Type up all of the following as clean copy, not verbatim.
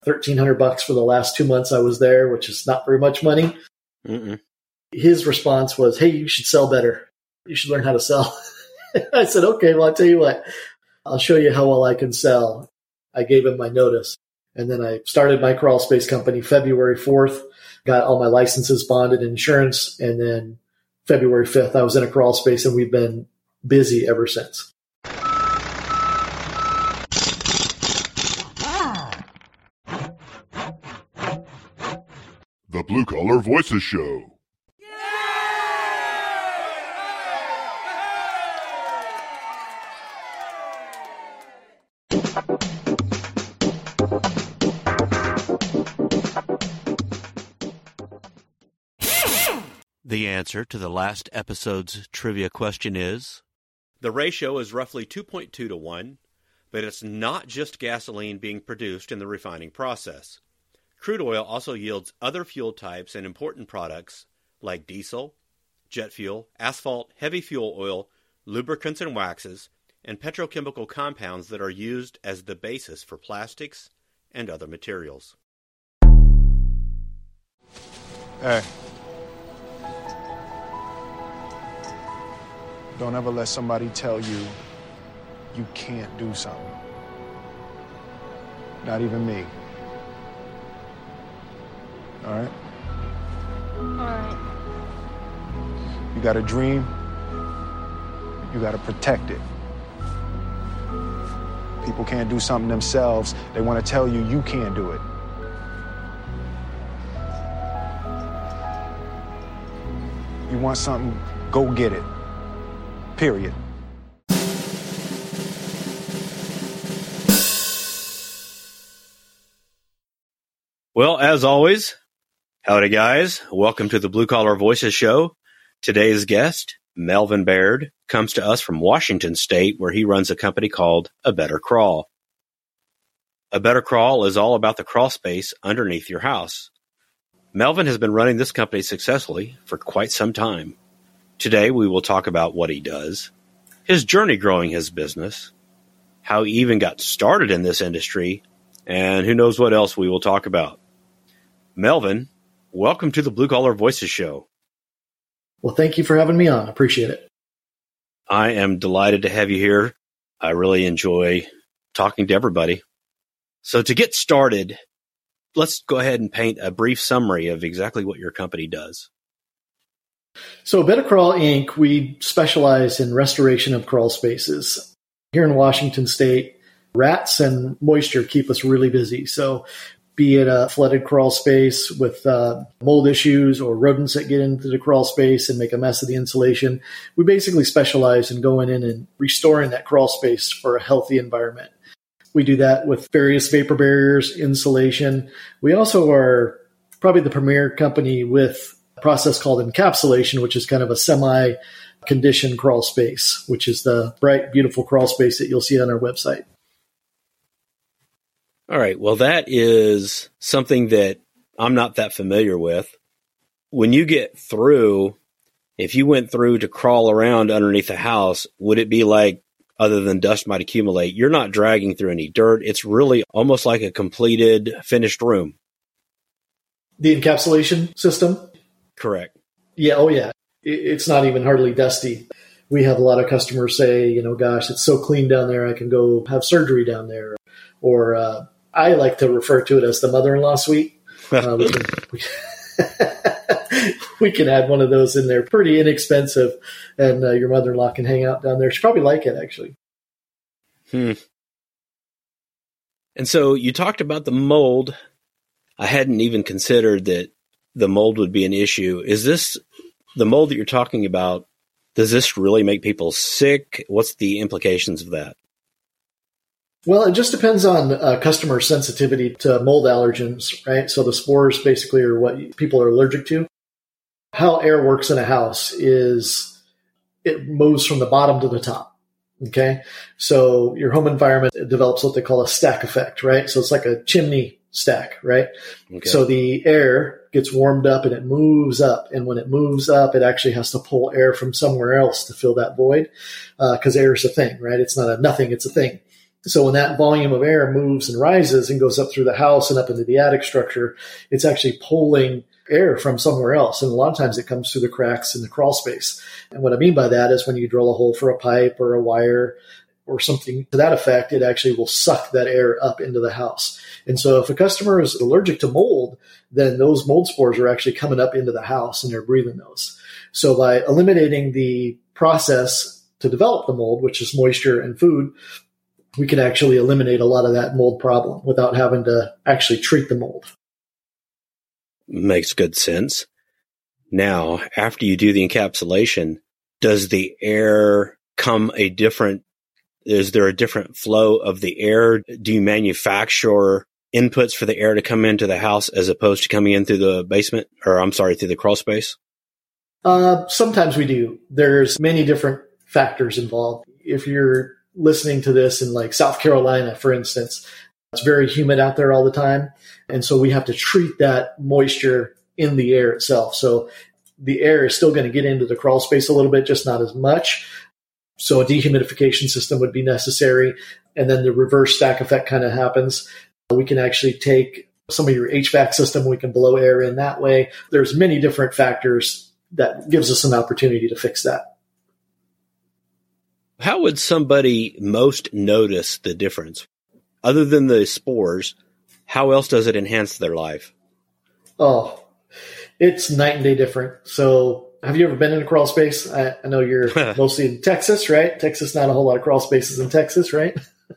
$1,300 for the last 2 months I was there, which is not very much money. Mm-mm. His response was, hey, you should sell better. You should learn how to sell. I said, okay, well, I'll tell you what, I'll show you how well I can sell. I gave him my notice. And then I started my crawl space company February 4th, got all my licenses, bonded, insurance. And then February 5th, I was in a crawl space, and we've been busy ever since. The Blue Collar Voices Show. The answer to the last episode's trivia question is, the ratio is roughly 2.2 to 1, but it's not just gasoline being produced in the refining process. Crude oil also yields other fuel types and important products like diesel, jet fuel, asphalt, heavy fuel oil, lubricants and waxes, and petrochemical compounds that are used as the basis for plastics and other materials. Hey. Don't ever let somebody tell you you can't do something. Not even me. All right? All right. You got a dream, you got to protect it. People can't do something themselves. They want to tell you you can't do it. You want something, go get it. Period. Well, as always, howdy guys. Welcome to the Blue Collar Voices Show. Today's guest, Melvin Baird, comes to us from Washington State, where he runs a company called A Better Crawl. A Better Crawl is all about the crawl space underneath your house. Melvin has been running this company successfully for quite some time. Today, we will talk about what he does, his journey growing his business, how he even got started in this industry, and who knows what else we will talk about. Melvin, welcome to the Blue Collar Voices Show. Well, thank you for having me on. I appreciate it. I am delighted to have you here. I really enjoy talking to everybody. So to get started, let's go ahead and paint a brief summary of exactly what your company does. So Better Crawl, Inc., we specialize in restoration of crawl spaces. Here in Washington State, rats and moisture keep us really busy. So be it a flooded crawl space with mold issues or rodents that get into the crawl space and make a mess of the insulation, we basically specialize in going in and restoring that crawl space for a healthy environment. We do that with various vapor barriers, insulation. We also are probably the premier company with process called encapsulation, which is kind of a semi-conditioned crawl space, which is the bright, beautiful crawl space that you'll see on our website. All right. Well, that is something that I'm not that familiar with. When you get through, if you went through to crawl around underneath a house, would it be like, other than dust might accumulate, you're not dragging through any dirt? It's really almost like a completed, finished room. The encapsulation system? Correct. Yeah. Oh, yeah. It's not even hardly dusty. We have a lot of customers say, gosh, it's so clean down there, I can go have surgery down there. Or I like to refer to it as the mother-in-law suite. We can add one of those in there. Pretty inexpensive. And your mother-in-law can hang out down there. She'd probably like it, actually. And so you talked about the mold. I hadn't even considered that the mold would be an issue. Is this the mold that you're talking about? Does this really make people sick? What's the implications of that? Well, it just depends on customer sensitivity to mold allergens, right? So the spores basically are what people are allergic to. How air works in a house is it moves from the bottom to the top. Okay. So your home environment develops what they call a stack effect, right? So it's like a chimney stack, right? Okay. So the air gets warmed up and it moves up. And when it moves up, it actually has to pull air from somewhere else to fill that void. Cause air is a thing, right? It's not a nothing, it's a thing. So when that volume of air moves and rises and goes up through the house and up into the attic structure, it's actually pulling air from somewhere else. And a lot of times it comes through the cracks in the crawl space. And what I mean by that is when you drill a hole for a pipe or a wire or something to that effect, it actually will suck that air up into the house. And so if a customer is allergic to mold, then those mold spores are actually coming up into the house and they're breathing those. So by eliminating the process to develop the mold, which is moisture and food, we can actually eliminate a lot of that mold problem without having to actually treat the mold. Makes good sense. Now, after you do the encapsulation, does the air come is there a different flow of the air? Do you manufacture inputs for the air to come into the house as opposed to coming in through the basement, through the crawl space? Sometimes we do. There's many different factors involved. If you're listening to this in like South Carolina, for instance, it's very humid out there all the time. And so we have to treat that moisture in the air itself. So the air is still going to get into the crawl space a little bit, just not as much. So a dehumidification system would be necessary. And then the reverse stack effect kind of happens. We can actually take some of your HVAC system. We can blow air in that way. There's many different factors that gives us an opportunity to fix that. How would somebody most notice the difference? Other than the spores, how else does it enhance their life? Oh, it's night and day different. So have you ever been in a crawl space? I know you're mostly in Texas, right? Texas, not a whole lot of crawl spaces in Texas, right?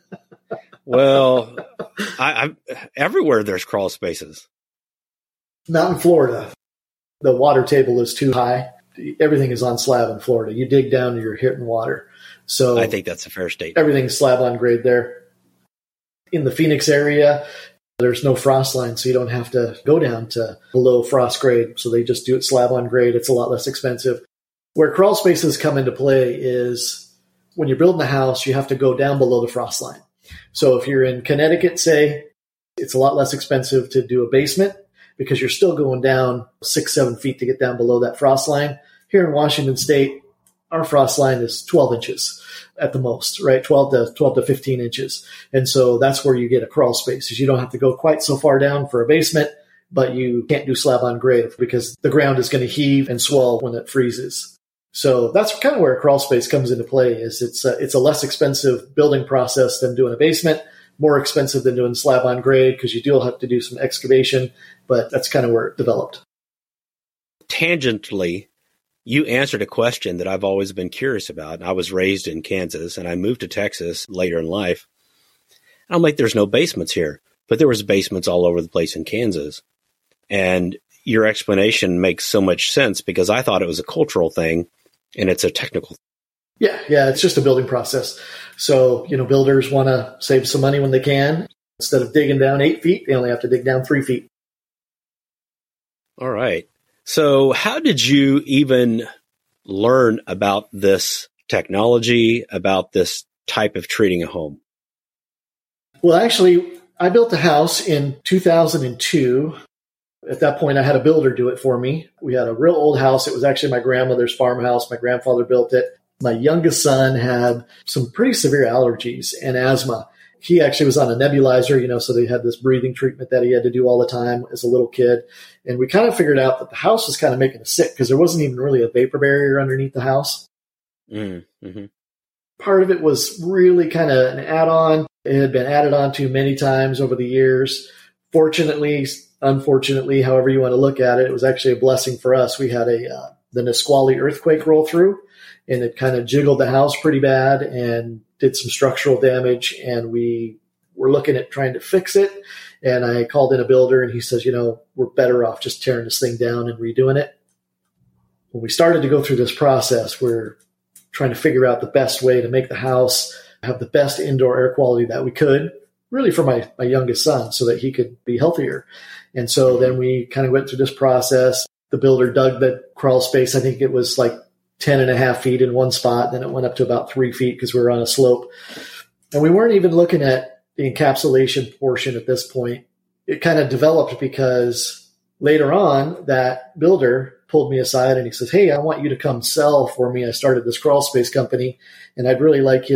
Well, I everywhere there's crawl spaces. Not in Florida. The water table is too high. Everything is on slab in Florida. You dig down and you're hitting water. So I think that's a fair statement. Everything's slab on grade there. In the Phoenix area, there's no frost line, so you don't have to go down to below frost grade. So they just do it slab on grade. It's a lot less expensive. Where crawl spaces come into play is when you're building a house, you have to go down below the frost line. So if you're in Connecticut, say, it's a lot less expensive to do a basement because you're still going down 6-7 feet to get down below that frost line. Here in Washington State, our frost line is 12 inches at the most, right? 12 to 15 inches. And so that's where you get a crawl space, is you don't have to go quite so far down for a basement, but you can't do slab on grade because the ground is going to heave and swell when it freezes. So that's kind of where a crawl space comes into play. Is it's a less expensive building process than doing a basement, more expensive than doing slab on grade because you do have to do some excavation, but that's kind of where it developed. Tangentially, you answered a question that I've always been curious about. I was raised in Kansas and I moved to Texas later in life. I'm like, there's no basements here, but there was basements all over the place in Kansas. And your explanation makes so much sense because I thought it was a cultural thing and it's a technical thing. Yeah, it's just a building process. So, builders want to save some money when they can. Instead of digging down 8 feet, they only have to dig down 3 feet. All right. So how did you even learn about this technology, about this type of treating a home? Well, actually, I built a house in 2002. At that point, I had a builder do it for me. We had a real old house. It was actually my grandmother's farmhouse. My grandfather built it. My youngest son had some pretty severe allergies and asthma. He actually was on a nebulizer, so they had this breathing treatment that he had to do all the time as a little kid. And we kind of figured out that the house was kind of making us sick because there wasn't even really a vapor barrier underneath the house. Mm-hmm. Part of it was really kind of an add-on. It had been added on to many times over the years. Fortunately, unfortunately, however you want to look at it, it was actually a blessing for us. We had the Nisqually earthquake roll through, and it kind of jiggled the house pretty bad and did some structural damage, and we were looking at trying to fix it. And I called in a builder, and he says, we're better off just tearing this thing down and redoing it. When we started to go through this process, we're trying to figure out the best way to make the house have the best indoor air quality that we could, really for my youngest son, so that he could be healthier. And so then we kind of went through this process. The builder dug the crawl space. I think it was like 10.5 feet in one spot. Then it went up to about 3 feet because we were on a slope. And we weren't even looking at the encapsulation portion at this point. It kind of developed because later on, that builder pulled me aside and he says, "Hey, I want you to come sell for me. I started this crawl space company and I'd really like you to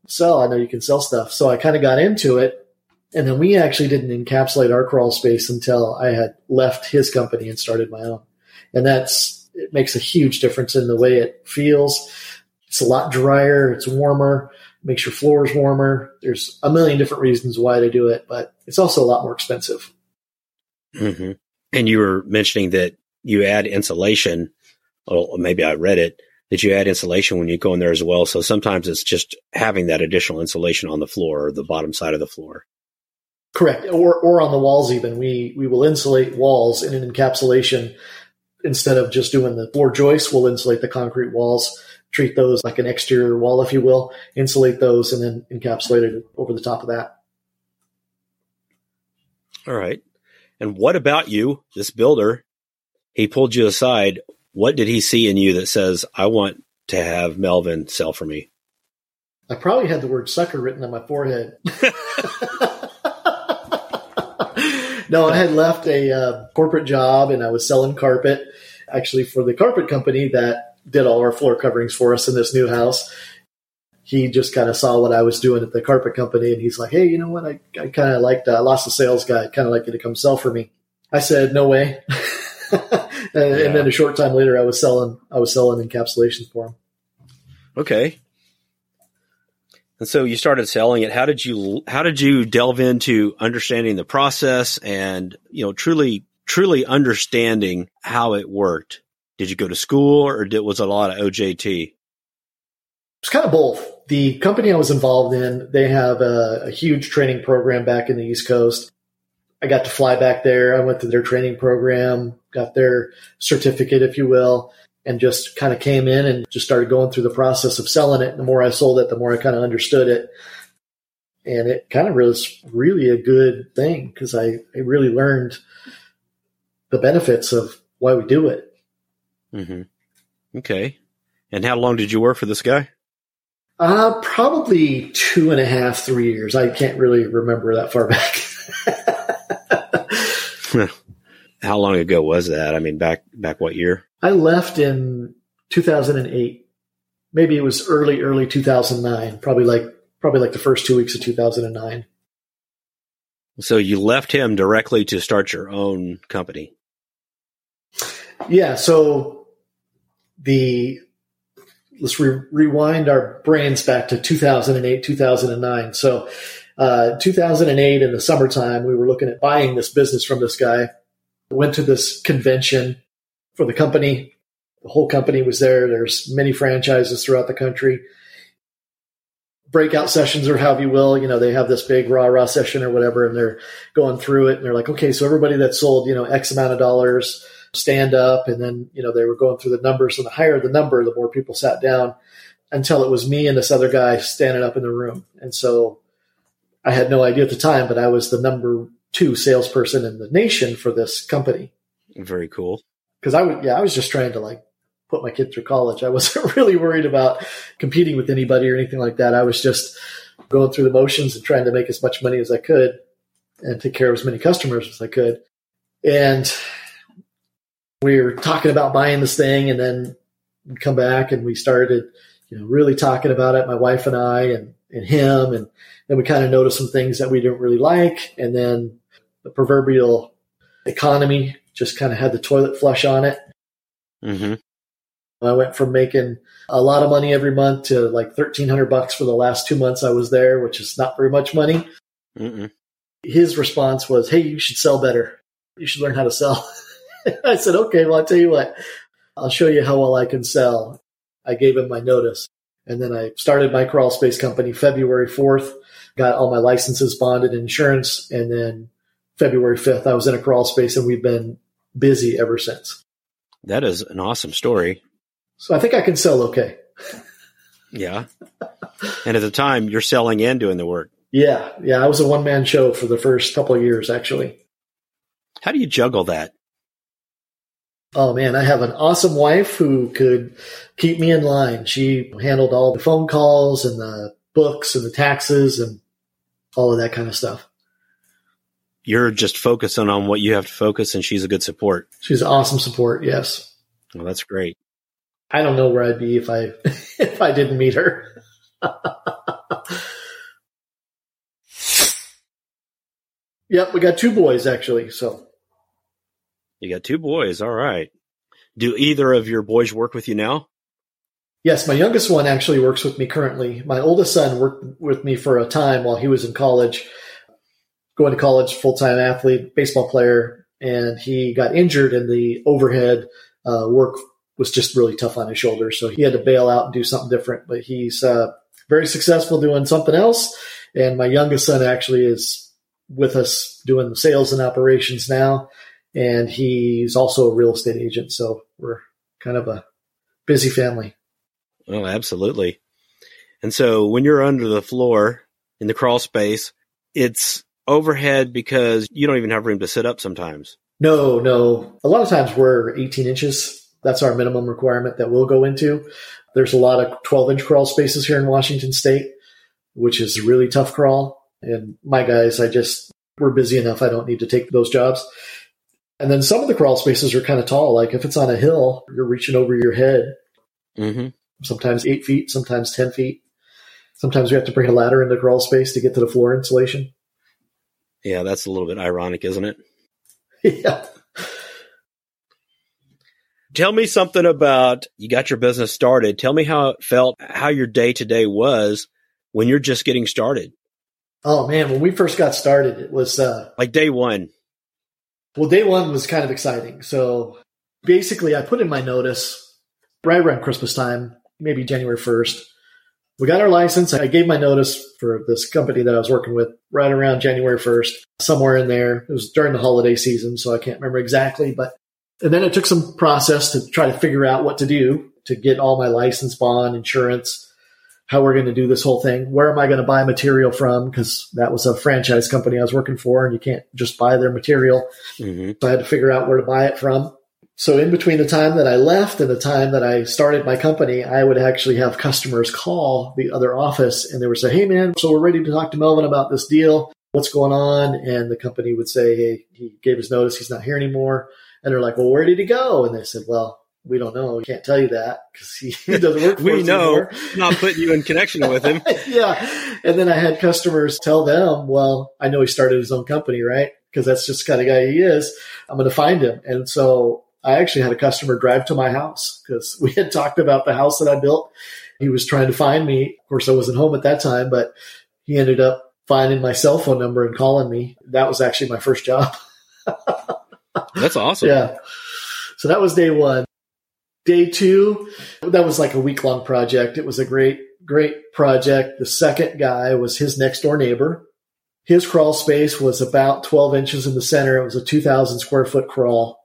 sell. I know you can sell stuff. So I kind of got into it. And then we actually didn't encapsulate our crawl space until I had left his company and started my own. And it makes a huge difference in the way it feels. It's a lot drier. It's warmer. It makes your floors warmer. There's a million different reasons why to do it, but it's also a lot more expensive. Mm-hmm. And you were mentioning that you add insulation. Well, maybe I read it, that you add insulation when you go in there as well. So sometimes it's just having that additional insulation on the floor or the bottom side of the floor. Correct. Or on the walls even. We will insulate walls in an encapsulation. Instead of just doing the floor joists, we'll insulate the concrete walls, treat those like an exterior wall, if you will, insulate those, and then encapsulate it over the top of that. All right. And what about you, this builder? He pulled you aside. What did he see in you that says, I want to have Melvin sell for me? I probably had the word sucker written on my forehead. No, I had left a corporate job and I was selling carpet, actually for the carpet company that did all our floor coverings for us in this new house. He just kind of saw what I was doing at the carpet company and he's like, hey, you know what? I kind of liked, I lost a sales guy. I'd kind of like you to come sell for me. I said, no way. And then a short time later, I was selling encapsulations for him. Okay. And so you started selling it. How did you delve into understanding the process and, truly understanding how it worked? Did you go to school or was it a lot of OJT? It's kind of both. The company I was involved in, they have a huge training program back in the East Coast. I got to fly back there. I went through their training program, got their certificate, if you will, and just kind of came in and just started going through the process of selling it. And the more I sold it, the more I kind of understood it. And it kind of was really a good thing because I really learned the benefits of why we do it. Mm-hmm. Okay. And how long did you work for this guy? Probably 2.5, 3 years. I can't really remember that far back. How long ago was that? I mean, back what year? I left in 2008. Maybe it was early 2009. Probably like the first 2 weeks of 2009. So you left him directly to start your own company. Yeah. So let's rewind our brains back to 2008, 2009. So 2008 in the summertime, we were looking at buying this business from this guy. Went to this convention for the company. The whole company was there. There's many franchises throughout the country. Breakout sessions or however you will, they have this big rah-rah session or whatever, and they're going through it and they're like, okay, so everybody that sold, X amount of dollars, stand up. And then, they were going through the numbers, and the higher the number, the more people sat down until it was me and this other guy standing up in the room. And so I had no idea at the time, but I was the number 2 salesperson in the nation for this company. Very cool. Because I was just trying to put my kid through college. I wasn't really worried about competing with anybody or anything like that. I was just going through the motions and trying to make as much money as I could and take care of as many customers as I could. And we were talking about buying this thing, and then we come back and we started, really talking about it, my wife and I and him. And then we kind of noticed some things that we didn't really like. And then the proverbial economy just kind of had the toilet flush on it. Mm-hmm. I went from making a lot of money every month to like $1,300 for the last 2 months I was there, which is not very much money. Mm-mm. His response was, hey, you should sell better. You should learn how to sell. I said, okay, well, I'll tell you what, I'll show you how well I can sell. I gave him my notice. And then I started my crawl space company February 4th, got all my licenses, bonded, insurance. And then February 5th, I was in a crawl space, and we've been busy ever since. That is an awesome story. So I think I can sell okay. Yeah. And at the time, you're selling and doing the work. Yeah. I was a one-man show for the first couple of years, actually. How do you juggle that? Oh, man, I have an awesome wife who could keep me in line. She handled all the phone calls and the books and the taxes and all of that kind of stuff. You're just focusing on what you have to focus, and she's a good support. She's awesome support, yes. Well, that's great. I don't know where I'd be if I didn't meet her. Yep, we got 2 boys, actually. So You got 2 boys. All right. Do either of your boys work with you now? yes, my youngest one actually works with me currently. My oldest son worked with me for a time while he was in college, going to college, full-time athlete, baseball player, and he got injured and the overhead work was just really tough on his shoulder. So he had to bail out and do something different, but he's very successful doing something else. And my youngest son actually is with us doing the sales and operations now. And he's also a real estate agent. So we're kind of a busy family. Oh, absolutely. And so when you're under the floor in the crawl space, it's overhead because you don't even have room to sit up sometimes. No. A lot of times we're 18 inches. That's our minimum requirement that we'll go into. There's a lot of 12-inch crawl spaces here in Washington State, which is a really tough crawl. And my guys, we're busy enough. I don't need to take those jobs. And then some of the crawl spaces are kind of tall. Like if it's on a hill, you're reaching over your head. Mm-hmm. Sometimes 8 feet, sometimes 10 feet. Sometimes we have to bring a ladder into the crawl space to get to the floor insulation. Yeah, that's a little bit ironic, isn't it? Yeah. Tell me something about, you got your business started. Tell me how it felt, how your day-to-day was when you're just getting started. Oh, man, when we first got started, it was like day one. Well, day one was kind of exciting. So basically, I put in my notice right around Christmas time, maybe January 1st. We got our license. I gave my notice for this company that I was working with right around January 1st, somewhere in there. It was during the holiday season, so I can't remember exactly. And then it took some process to try to figure out what to do to get all my license, bond, insurance, how we're going to do this whole thing. Where am I going to buy material from? Because that was a franchise company I was working for, and you can't just buy their material. Mm-hmm. So I had to figure out where to buy it from. So in between the time that I left and the time that I started my company, I would actually have customers call the other office, and they would say, hey, man, so we're ready to talk to Melvin about this deal. What's going on? And the company would say, hey, he gave his notice. He's not here anymore. And they're like, well, where did he go? And they said, well, we don't know. We can't tell you that because he doesn't work for us anymore. Not putting you in connection with him. Yeah. And then I had customers tell them, well, I know he started his own company, right? Because that's just the kind of guy he is. I'm going to find him. And so I actually had a customer drive to my house because we had talked about the house that I built. He was trying to find me. Of course, I wasn't home at that time, but he ended up finding my cell phone number and calling me. That was actually my first job. That's awesome. Yeah. So that was day one. Day two, that was like a week-long project. It was a great project. The second guy was his next-door neighbor. His crawl space was about 12 inches in the center. It was a 2,000 square foot crawl.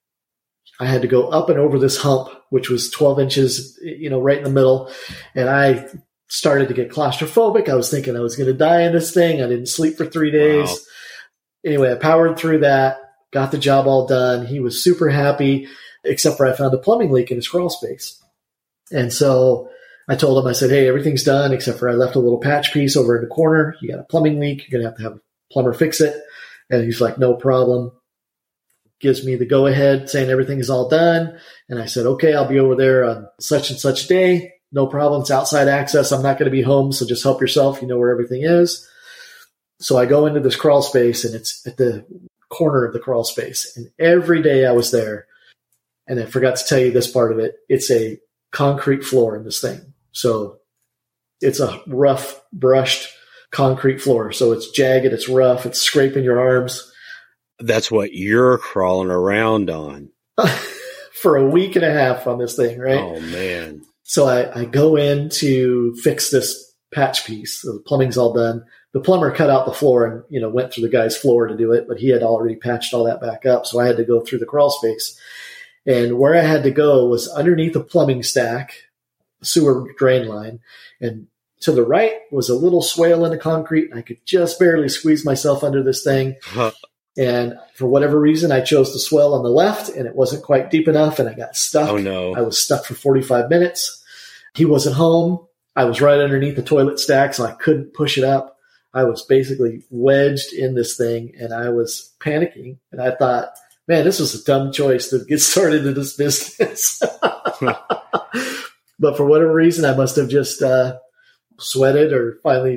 I had to go up and over this hump, which was 12 inches, right in the middle. And I started to get claustrophobic. I was thinking I was going to die in this thing. I didn't sleep for 3 days. Wow. Anyway, I powered through that, got the job all done. He was super happy, except for I found a plumbing leak in his crawl space. And so I told him, I said, hey, everything's done, except for I left a little patch piece over in the corner. You got a plumbing leak. You're going to have a plumber fix it. And he's like, no problem. Gives me the go-ahead saying everything is all done. And I said, okay, I'll be over there on such and such day. No problem. It's outside access. I'm not going to be home, so just help yourself. You know where everything is. So I go into this crawl space, and it's at the corner of the crawl space. And every day I was there, and I forgot to tell you this part of it, it's a concrete floor in this thing. So it's a rough, brushed concrete floor. So it's jagged, it's rough, it's scraping your arms. That's what you're crawling around on. For a week and a half on this thing, right? Oh, man. So I go in to fix this patch piece. So the plumbing's all done. The plumber cut out the floor and, went through the guy's floor to do it, but he had already patched all that back up. So I had to go through the crawl space. And where I had to go was underneath a plumbing stack, sewer drain line. And to the right was a little swale in the concrete. I could just barely squeeze myself under this thing. And for whatever reason, I chose the swell on the left, and it wasn't quite deep enough, and I got stuck. Oh, no. I was stuck for 45 minutes. He wasn't home. I was right underneath the toilet stack, so I couldn't push it up. I was basically wedged in this thing, and I was panicking. And I thought, man, this was a dumb choice to get started in this business. But for whatever reason, I must have just sweated or finally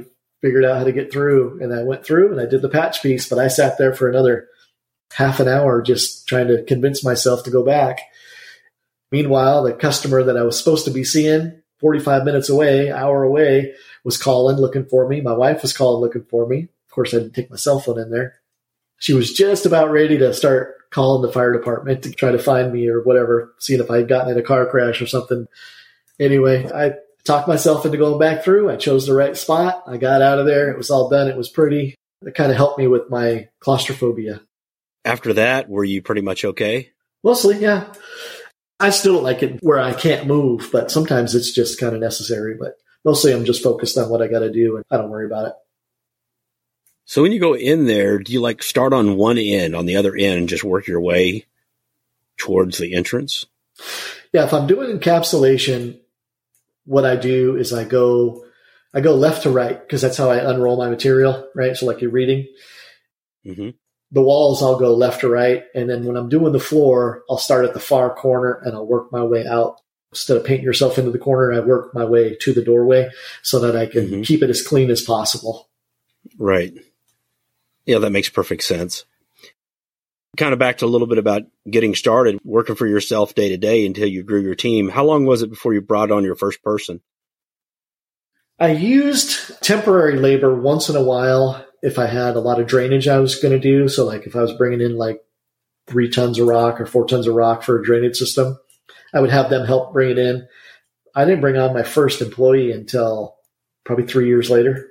figured out how to get through. And I went through and I did the patch piece, but I sat there for another half an hour just trying to convince myself to go back. Meanwhile, the customer that I was supposed to be seeing 45 minutes away, hour away, was calling, looking for me. My wife was calling, looking for me. Of course, I didn't take my cell phone in there. She was just about ready to start calling the fire department to try to find me or whatever, seeing if I had gotten in a car crash or something. Anyway, I talked myself into going back through. I chose the right spot. I got out of there. It was all done. It was pretty. It kind of helped me with my claustrophobia. After that, were you pretty much okay? Mostly, yeah. I still don't like it where I can't move, but sometimes it's just kind of necessary. But mostly I'm just focused on what I got to do, and I don't worry about it. So when you go in there, do you like start on one end, on the other end, and just work your way towards the entrance? Yeah, if I'm doing encapsulation, what I do is I go left to right because that's how I unroll my material, right? So like you're reading. Mm-hmm. The walls, I'll go left to right. And then when I'm doing the floor, I'll start at the far corner and I'll work my way out. Instead of painting yourself into the corner, I work my way to the doorway so that I can keep it as clean as possible. Right. Yeah, that makes perfect sense. Kind of back to a little bit about getting started, working for yourself day to day until you grew your team. How long was it before you brought on your first person? I used temporary labor once in a while if I had a lot of drainage I was going to do. So like if I was bringing in like 3 tons of rock or 4 tons of rock for a drainage system, I would have them help bring it in. I didn't bring on my first employee until probably 3 years later.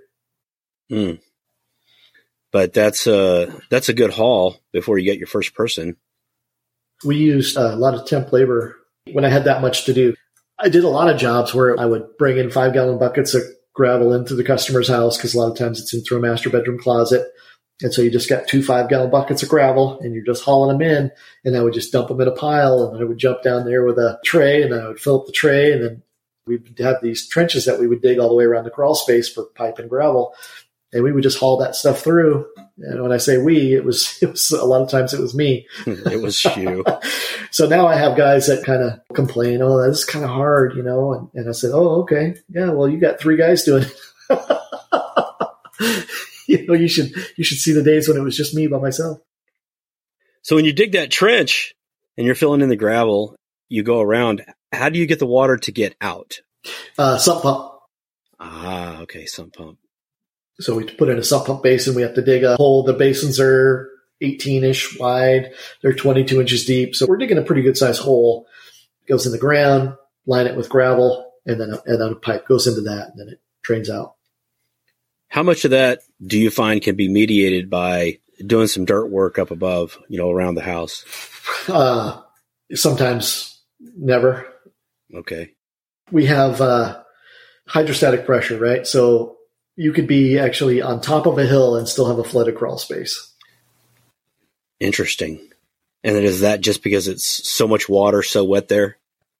But that's a good haul before you get your first person. We used a lot of temp labor when I had that much to do. I did a lot of jobs where I would bring in 5-gallon buckets of gravel into the customer's house because a lot of times it's in through a master bedroom closet. And so you just got 2 5-gallon buckets of gravel and you're just hauling them in, and I would just dump them in a pile, and then I would jump down there with a tray and I would fill up the tray, and then we'd have these trenches that we would dig all the way around the crawl space for pipe and gravel. And we would just haul that stuff through. And when I say we, it was a lot of times it was me. It was you. So now I have guys that kind of complain, oh, that's kind of hard, you know? And I said, oh, okay. Yeah, well, you got 3 guys doing it. You know, you should see the days when it was just me by myself. So when you dig that trench and you're filling in the gravel, you go around, how do you get the water to get out? Sump pump. Ah, okay, sump pump. So we put in a sump pump basin. We have to dig a hole. The basins are 18-ish wide. They're 22 inches deep. So we're digging a pretty good sized hole. It goes in the ground, line it with gravel, and then a pipe goes into that, and then it drains out. How much of that do you find can be mediated by doing some dirt work up above, you know, around the house? Sometimes never. Okay. We have hydrostatic pressure, right? So you could be actually on top of a hill and still have a flooded crawl space. Interesting. And then is that just because it's so much water, so wet there?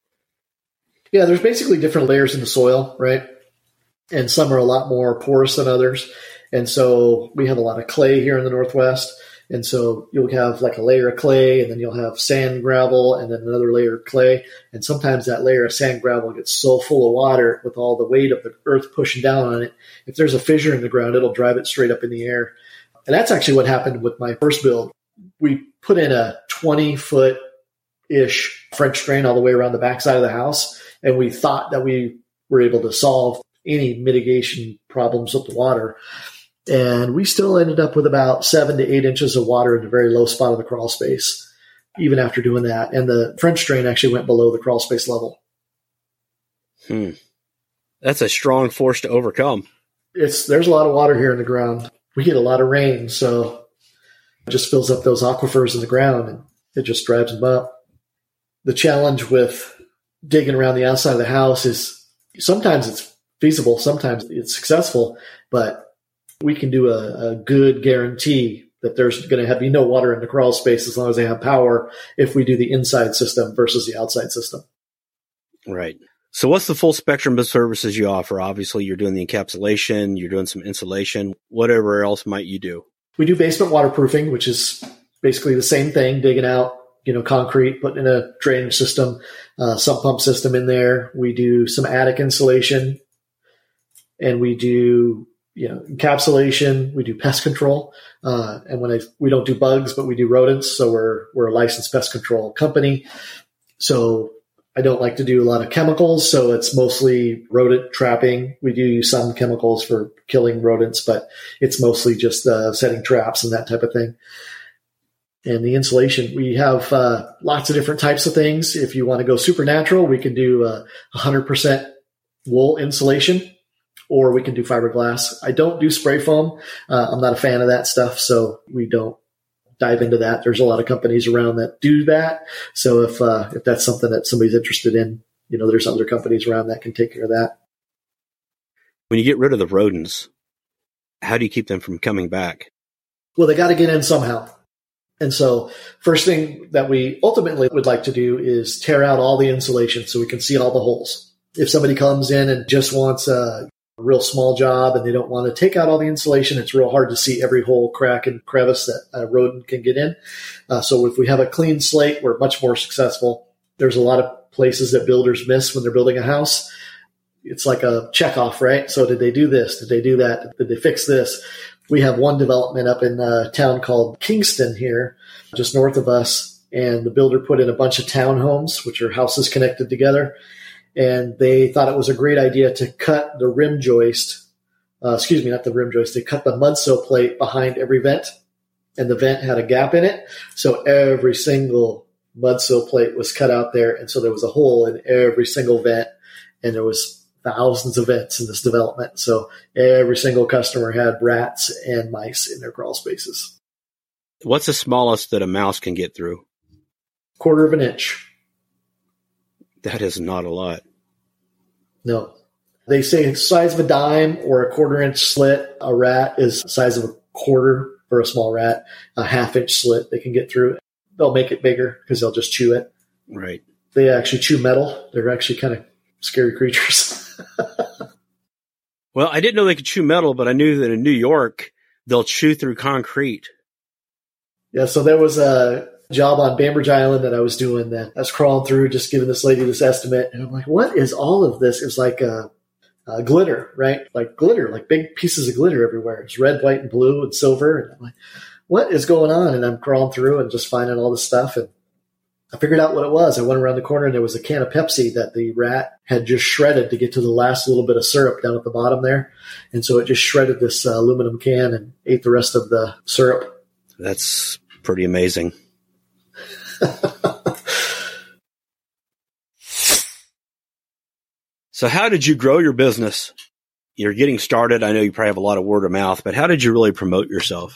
Yeah, there's basically different layers in the soil, right? And some are a lot more porous than others. And so we have a lot of clay here in the Northwest. And so you'll have like a layer of clay, and then you'll have sand, gravel, and then another layer of clay. And sometimes that layer of sand, gravel gets so full of water with all the weight of the earth pushing down on it. If there's a fissure in the ground, it'll drive it straight up in the air. And that's actually what happened with my first build. We put in a 20-foot-ish French drain all the way around the backside of the house. And we thought that we were able to solve any mitigation problems with the water. And we still ended up with about 7 to 8 inches of water in the very low spot of the crawl space, even after doing that. And the French drain actually went below the crawl space level. That's a strong force to overcome. There's a lot of water here in the ground. We get a lot of rain, so it just fills up those aquifers in the ground, and it just drives them up. The challenge with digging around the outside of the house is sometimes it's feasible, sometimes it's successful, but we can do a good guarantee that there's going to be no water in the crawl space as long as they have power if we do the inside system versus the outside system. Right. So what's the full spectrum of services you offer? Obviously, you're doing the encapsulation, you're doing some insulation. Whatever else might you do? We do basement waterproofing, which is basically the same thing, digging out, concrete, putting in a drainage system, sump pump system in there. We do some attic insulation, and we do encapsulation. We do pest control. And we don't do bugs, but we do rodents. So we're a licensed pest control company. So I don't like to do a lot of chemicals. So it's mostly rodent trapping. We do use some chemicals for killing rodents, but it's mostly just setting traps and that type of thing. And the insulation, we have lots of different types of things. If you want to go supernatural, we can do 100% wool insulation, or we can do fiberglass. I don't do spray foam. I'm not a fan of that stuff, so we don't dive into that. There's a lot of companies around that do that. So if that's something that somebody's interested in, there's other companies around that can take care of that. When you get rid of the rodents, how do you keep them from coming back? Well, they got to get in somehow. And so first thing that we ultimately would like to do is tear out all the insulation so we can see all the holes. If somebody comes in and just wants a real small job and they don't want to take out all the insulation, it's real hard to see every hole, crack, and crevice that a rodent can get in. So if we have a clean slate, we're much more successful. There's a lot of places that builders miss when they're building a house. It's like a checkoff, right? So did they do this? Did they do that? Did they fix this? We have one development up in a town called Kingston here, just north of us, and the builder put in a bunch of townhomes, which are houses connected together, and they thought it was a great idea to cut the rim joist, not the rim joist, they cut the mud sill plate behind every vent, and the vent had a gap in it, so every single mud sill plate was cut out there, and so there was a hole in every single vent, and there was thousands of vents in this development. So every single customer had rats and mice in their crawl spaces. What's the smallest that a mouse can get through? 1/4 of an inch. That is not a lot. No. They say the size of a dime or a 1/4 inch slit. A rat is the size of a quarter for a small rat. A 1/2 inch slit they can get through. They'll make it bigger because they'll just chew it. Right. They actually chew metal. They're actually kind of scary creatures. Well, I didn't know they could chew metal, but I knew that in New York, they'll chew through concrete. Yeah, so there was a job on Bainbridge Island that I was doing that I was crawling through, just giving this lady this estimate. And I'm like, what is all of this? It was like glitter, right? Like glitter, like big pieces of glitter everywhere. It's red, white, and blue and silver. And I'm like, what is going on? And I'm crawling through and just finding all this stuff. And I figured out what it was. I went around the corner and there was a can of Pepsi that the rat had just shredded to get to the last little bit of syrup down at the bottom there. And so it just shredded this aluminum can and ate the rest of the syrup. That's pretty amazing. So how did you grow your business? You're getting started. I know you probably have a lot of word of mouth, but how did you really promote yourself?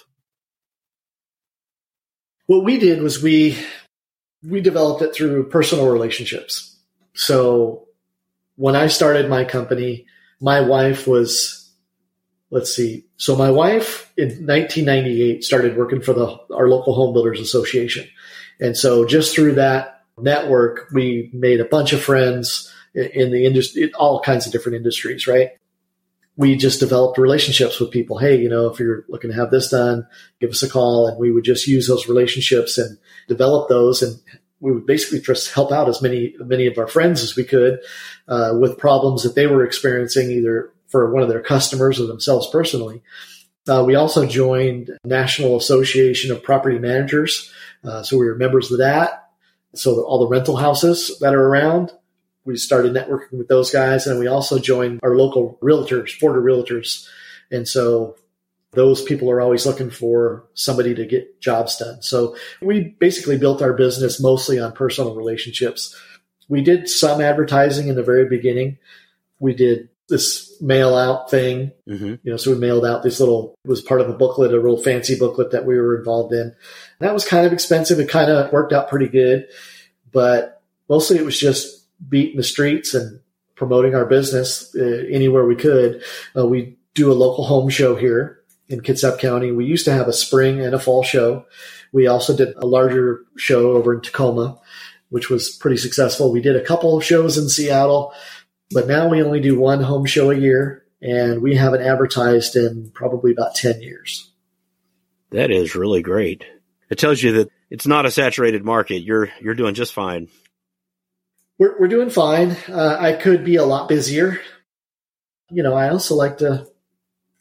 What we did was we developed it through personal relationships. So when I started my company, my wife was, my wife in 1998 started working for our local home builders association. And so just through that network, we made a bunch of friends in the industry, all kinds of different industries, right? We just developed relationships with people. Hey, if you're looking to have this done, give us a call. And we would just use those relationships and develop those. And we would basically just help out as many of our friends as we could with problems that they were experiencing, either for one of their customers or themselves personally. We also joined National Association of Property Managers. So we were members of that. So all the rental houses that are around, we started networking with those guys. And we also joined our local realtors, Porter Realtors. And so those people are always looking for somebody to get jobs done. So we basically built our business mostly on personal relationships. We did some advertising in the very beginning. We did this mail out thing, so we mailed out it was part of a booklet, a real fancy booklet that we were involved in. And that was kind of expensive. It kind of worked out pretty good, but mostly it was just beating the streets and promoting our business anywhere we could. We do a local home show here in Kitsap County. We used to have a spring and a fall show. We also did a larger show over in Tacoma, which was pretty successful. We did a couple of shows in Seattle, but now we only do one home show a year, and we haven't advertised in probably about 10 years. That is really great. It tells you that it's not a saturated market. You're doing just fine. We're doing fine. I could be a lot busier. I also like to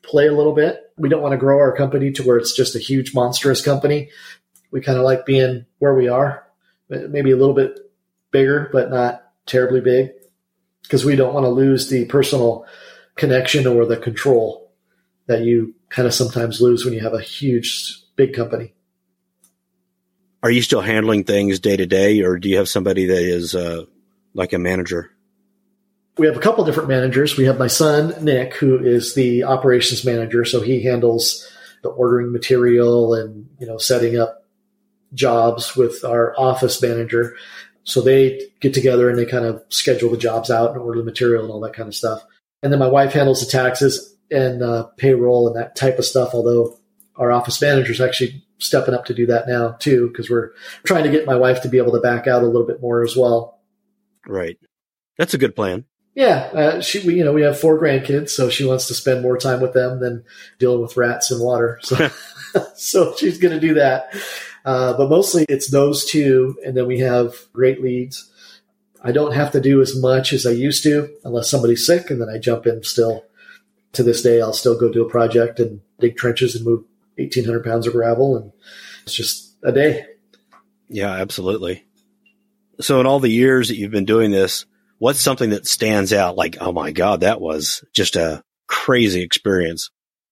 play a little bit. We don't want to grow our company to where it's just a huge, monstrous company. We kind of like being where we are, maybe a little bit bigger, but not terribly big, because we don't want to lose the personal connection or the control that you kind of sometimes lose when you have a huge, big company. Are you still handling things day to day, or do you have somebody that is like a manager? We have a couple different managers. We have my son, Nick, who is the operations manager. So he handles the ordering material and, setting up jobs with our office manager. So they get together and they kind of schedule the jobs out and order the material and all that kind of stuff. And then my wife handles the taxes and payroll and that type of stuff, although our office manager is actually stepping up to do that now too, because we're trying to get my wife to be able to back out a little bit more as well. Right. That's a good plan. Yeah. We have 4 grandkids, so she wants to spend more time with them than dealing with rats and water. So, so she's going to do that. But mostly it's those 2. And then we have great leads. I don't have to do as much as I used to unless somebody's sick. And then I jump in still. To this day, I'll still go do a project and dig trenches and move 1,800 pounds of gravel. And it's just a day. Yeah, absolutely. So in all the years that you've been doing this, what's something that stands out like, oh my God, that was just a crazy experience?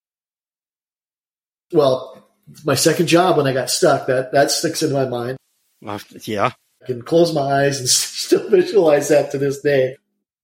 Well, my second job when I got stuck, that sticks in my mind. Yeah. I can close my eyes and still visualize that to this day.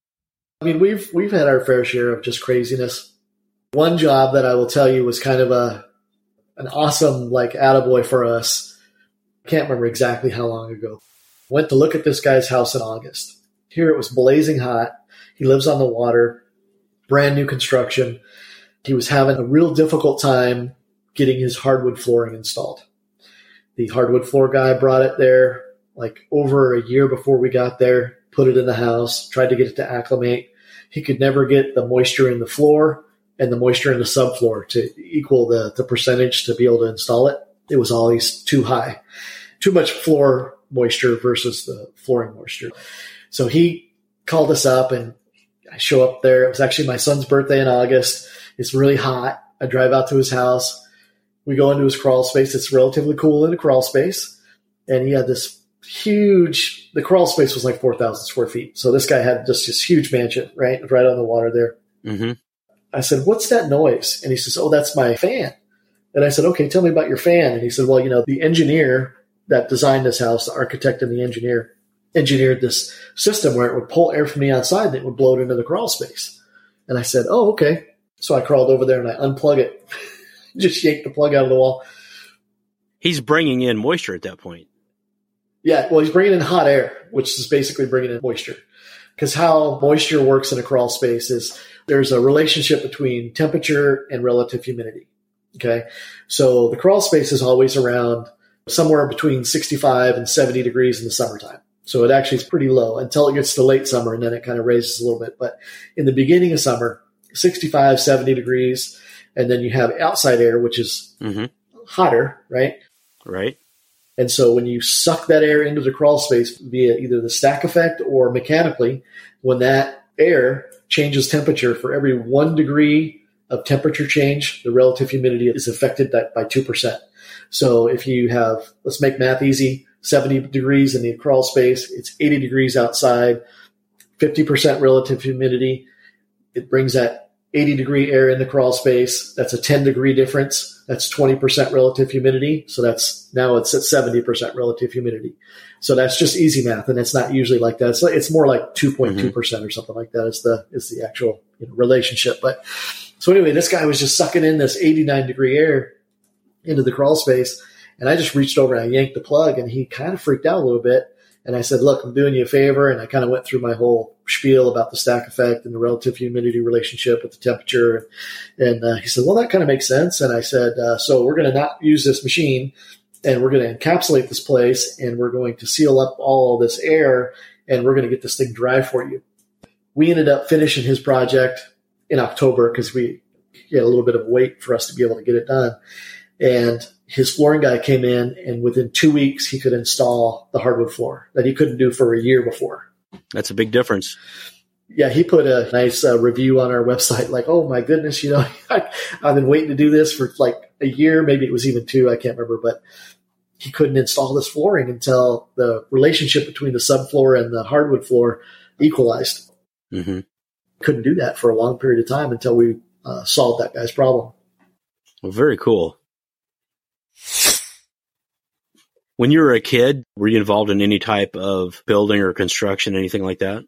I mean, we've had our fair share of just craziness. One job that I will tell you was kind of an awesome, attaboy for us. I can't remember exactly how long ago. Went to look at this guy's house in August. Here it was blazing hot. He lives on the water, brand new construction. He was having a real difficult time getting his hardwood flooring installed. The hardwood floor guy brought it there over a year before we got there, put it in the house, tried to get it to acclimate. He could never get the moisture in the floor and the moisture in the subfloor to equal the percentage to be able to install it. It was always too high, too much floor moisture versus the flooring moisture. So he called us up and I show up there. It was actually my son's birthday in August. It's really hot. I drive out to his house. We go into his crawl space. It's relatively cool in a crawl space. And he had this the crawl space was 4,000 square feet. So this guy had just this huge mansion, right on the water there. Mm-hmm. I said, "What's that noise?" And he says, "Oh, that's my fan." And I said, "Okay, tell me about your fan." And he said, "Well, the engineer that designed this house, the architect and the engineer, engineered this system where it would pull air from the outside and it would blow it into the crawl space." And I said, "Oh, okay." So I crawled over there and I unplug it, just yanked the plug out of the wall. He's bringing in moisture at that point. Yeah, well, he's bringing in hot air, which is basically bringing in moisture. Because how moisture works in a crawl space is there's a relationship between temperature and relative humidity. Okay, so the crawl space is always around somewhere between 65 and 70 degrees in the summertime. So it actually is pretty low until it gets to late summer, and then it kind of raises a little bit. But in the beginning of summer, 65, 70 degrees, and then you have outside air, which is hotter, right? Right. And so when you suck that air into the crawl space via either the stack effect or mechanically, when that air changes temperature, for every 1 degree of temperature change, the relative humidity is affected by 2%. So if you have, let's make math easy, 70 degrees in the crawl space, it's 80 degrees outside, 50% relative humidity. It brings that 80 degree air in the crawl space. That's a 10 degree difference. That's 20% relative humidity. So now it's at 70% relative humidity. So that's just easy math. And it's not usually like that. It's more like 2.2% or something like that is the actual relationship. But so anyway, this guy was just sucking in this 89 degree air into the crawl space. And I just reached over and I yanked the plug and he kind of freaked out a little bit. And I said, "Look, I'm doing you a favor." And I kind of went through my whole spiel about the stack effect and the relative humidity relationship with the temperature. And he said, "Well, that kind of makes sense." And I said, "So we're going to not use this machine and we're going to encapsulate this place and we're going to seal up all this air and we're going to get this thing dry for you." We ended up finishing his project in October because he had a little bit of wait for us to be able to get it done. And his flooring guy came in, and within 2 weeks, he could install the hardwood floor that he couldn't do for a year before. That's a big difference. Yeah, he put a nice review on our website, like, oh my goodness, I've been waiting to do this for like a year, maybe it was even 2, I can't remember, but he couldn't install this flooring until the relationship between the subfloor and the hardwood floor equalized. Mm-hmm. Couldn't do that for a long period of time until we solved that guy's problem. Well, very cool. When you were a kid, were you involved in any type of building or construction, anything like that?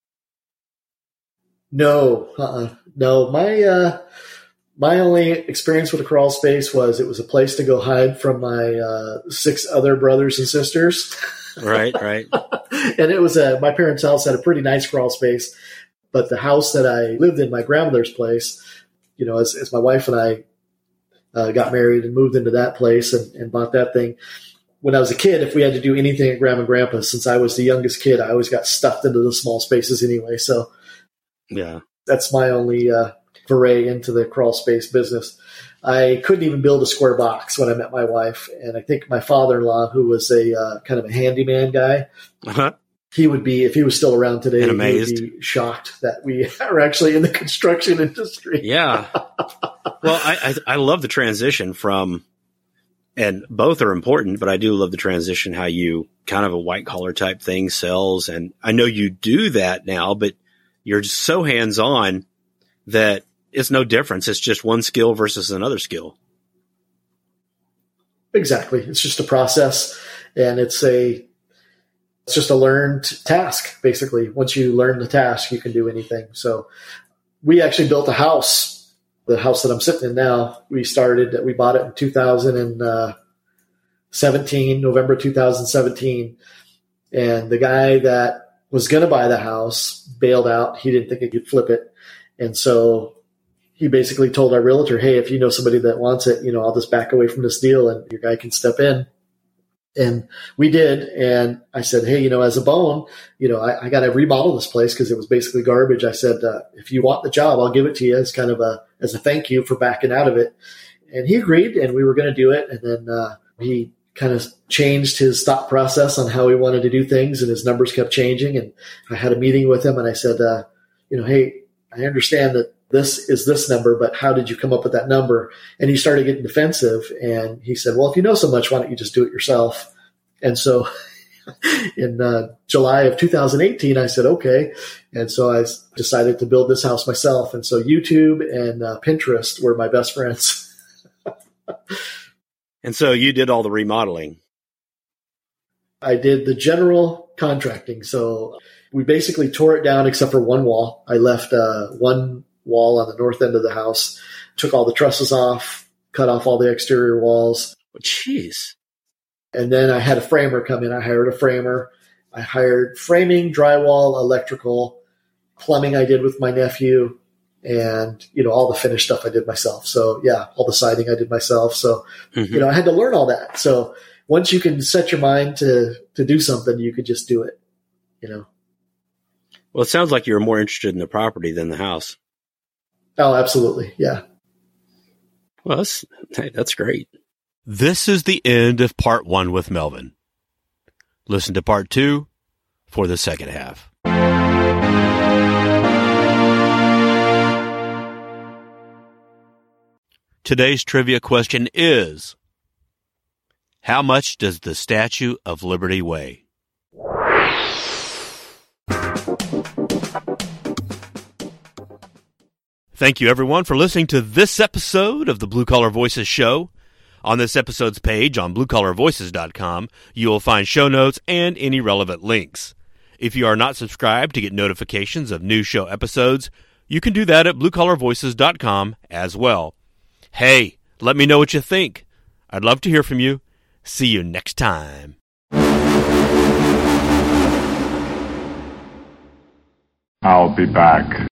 No. No. My only experience with a crawl space was it was a place to go hide from my 6 other brothers and sisters. Right. And it was my parents' house had a pretty nice crawl space, but the house that I lived in, my grandmother's place, as my wife and I got married and moved into that place and bought that thing. When I was a kid, if we had to do anything at Grandma and Grandpa's, since I was the youngest kid, I always got stuffed into the small spaces anyway. So yeah, that's my only foray into the crawl space business. I couldn't even build a square box when I met my wife. And I think my father-in-law, who was a kind of a handyman guy, he would be, if he was still around today, he would be shocked that we are actually in the construction industry. Yeah. Well, I love the transition from, and both are important, but I do love the transition, how you kind of a white collar type thing sells. And I know you do that now, but you're just so hands-on that it's no difference. It's just one skill versus another skill. Exactly. It's just a process, and it's just a learned task, basically. Once you learn the task, you can do anything. So we actually built a house. The house that I'm sitting in now, we bought it in 2017, November 2017. And the guy that was going to buy the house bailed out. He didn't think he could flip it. And so he basically told our realtor, hey, if you know somebody that wants it, I'll just back away from this deal and your guy can step in. And we did. And I said, hey, as a bone, I got to remodel this place because it was basically garbage. I said, if you want the job, I'll give it to you as kind of as a thank you for backing out of it. And he agreed, and we were going to do it. And then he kind of changed his thought process on how he wanted to do things, and his numbers kept changing. And I had a meeting with him, and I said, hey, I understand that this is this number, but how did you come up with that number? And he started getting defensive, and he said, well, if you know so much, why don't you just do it yourself? And so in July of 2018, I said, okay. And so I decided to build this house myself. And so YouTube and Pinterest were my best friends. And so you did all the remodeling. I did the general contracting. So we basically tore it down except for one wall. I left one wall on the north end of the house, took all the trusses off, cut off all the exterior walls. Jeez. And then I had a framer come in. I hired a framer. I hired framing, drywall, electrical, plumbing I did with my nephew, and, all the finished stuff I did myself. So yeah, all the siding I did myself. So, I had to learn all that. So once you can set your mind to do something, you could just do it, Well, it sounds like you were more interested in the property than the house. Oh, absolutely. Yeah. Well, that's great. This is the end of part 1 with Melvin. Listen to part 2 for the second half. Today's trivia question is, how much does the Statue of Liberty weigh? Thank you, everyone, for listening to this episode of the Blue Collar Voices Show. On this episode's page on bluecollarvoices.com, you will find show notes and any relevant links. If you are not subscribed to get notifications of new show episodes, you can do that at bluecollarvoices.com as well. Hey, let me know what you think. I'd love to hear from you. See you next time. I'll be back.